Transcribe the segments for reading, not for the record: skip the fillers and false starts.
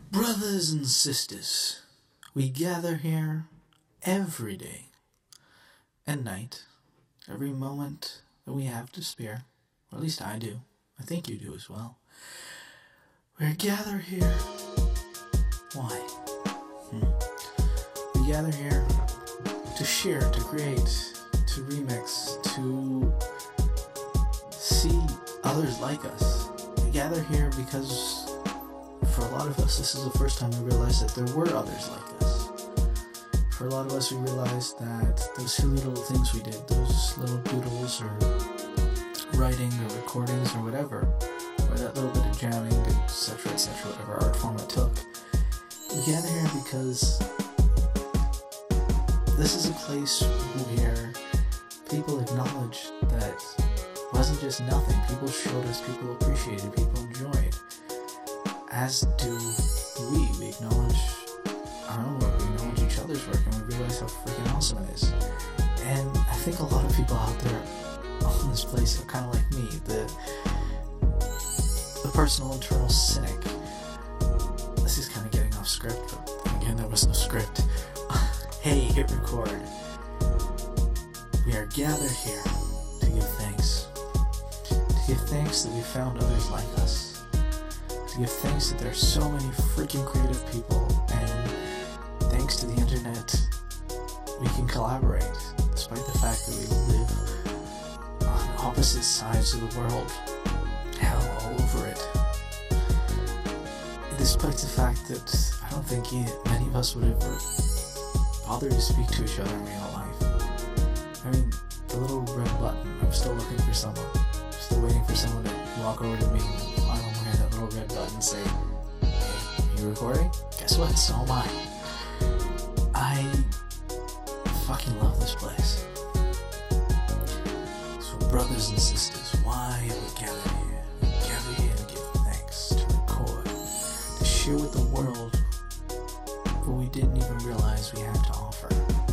Brothers and sisters, we gather here every day and night, every moment that we have to spare, or at least I do. I think you do as well. We gather here. Why? We gather here to share, to create, to remix, to see others like us. We gather here because for a lot of us, this is the first time we realized that there were others like us. For a lot of us, we realized that those silly little things we did, those little doodles or writing or recordings or whatever, or that little bit of jamming, etc., whatever art form it took, we gather here because this is a place where people acknowledge that it wasn't just nothing. People showed us, people appreciated, people enjoyed. As do we. We acknowledge our own work, we acknowledge each other's work, and we realize how freaking awesome it is. And I think a lot of people out there on this place are kind of like me, the personal internal cynic. This is kind of getting off script, but again, there was no script. Hey, hit record. We are gathered here to give thanks. To give thanks that we found others like us. To give thanks that there are so many freaking creative people, and thanks to the internet, we can collaborate, despite the fact that we live on opposite sides of the world. Hell, all over it. Despite the fact that I don't think many of us would ever bother to speak to each other in real life. I mean, the little red button, I'm still looking for someone. I'm still waiting for someone to walk over to me and climb over here, that little red button and say, hey, are you recording? Guess what? So am I. I fucking love this place. So brothers and sisters, why have we gathered here? We gather here to give thanks, to record, to share with the world what we didn't even realize we had to offer.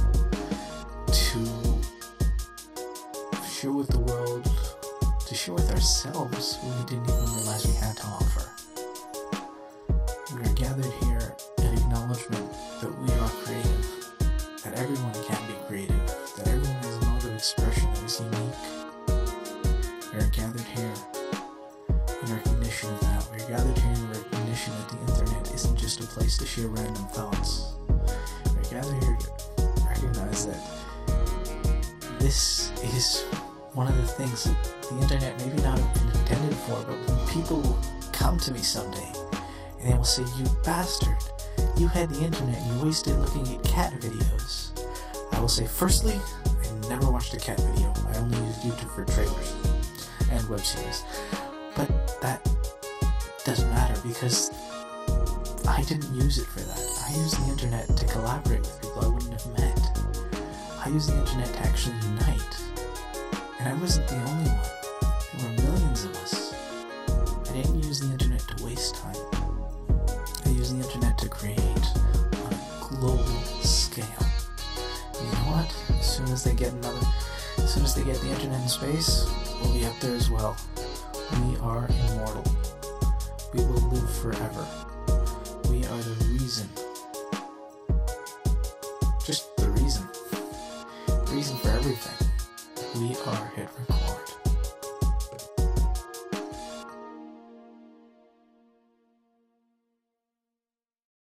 To share with the world, to share with ourselves what we didn't even realize we had to offer. We are gathered here in acknowledgement that we are creative, that everyone can be creative, that everyone has a mode of expression that is unique. We are gathered here in recognition of that. We are gathered here in recognition that the internet isn't just a place to share random thoughts. We are gathered here to recognize that this is one of the things that the internet maybe not have been intended for, but when people will come to me someday and they will say, you bastard, you had the internet and you wasted looking at cat videos, I will say, firstly, I never watched a cat video. I only used YouTube for trailers and web series. But that doesn't matter because I didn't use it for that. I used the internet to collaborate with people I wouldn't have met. I used the internet to actually unite. And I wasn't the only one. There were millions of us. I didn't use the internet to waste time. I used the internet to create on a global scale. And you know what? As soon as they get the internet in space, we'll be up there as well. We are immortal. We will live forever. We are the reason. Just the reason. The reason for everything. We are Hit Record.